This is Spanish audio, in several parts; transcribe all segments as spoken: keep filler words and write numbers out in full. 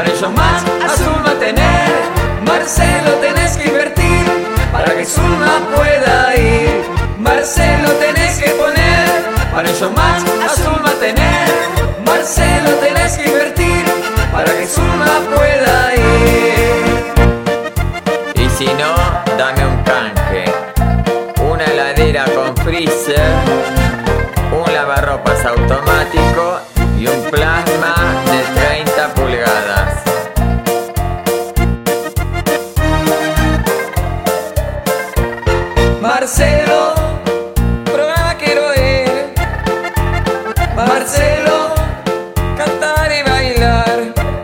para el show más azul va a tener. Marcelo, tenés que invertir para que Zulma pueda ir. Marcelo, tenés que poner para el show más azul va a tener. Marcelo, tenés que invertir para que Zulma pueda ir. Y si no, dame un canje, una heladera con freezer, un lavarropas automático y un plasma de treinta pulgadas. Marcelo, programa quiero ir. Marcelo, cantar y bailar.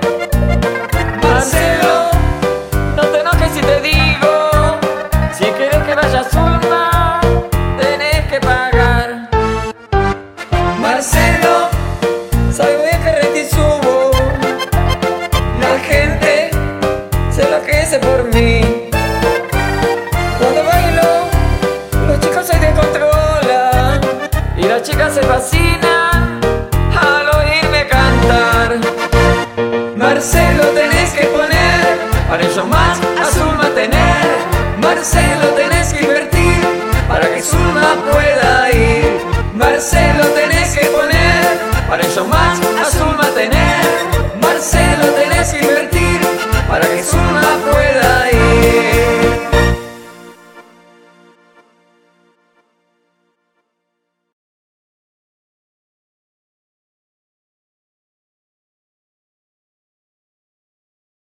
Marcelo, no te enojes si te digo, si querés que vaya Zulma, tenés que pagar. Marcelo, sabes que reti subo, la gente se enloquece por mí. Cuando bailo, los chicos se descontrolan y las chicas se fascinan al oírme cantar. Marcelo, tenés que poner para el show más azul va a tener. Marcelo, tenés que invertir para que Zulma pueda ir. Marcelo, tenés que poner para el show más azul va a tener. Marcelo, tenés que invertir para que Zulma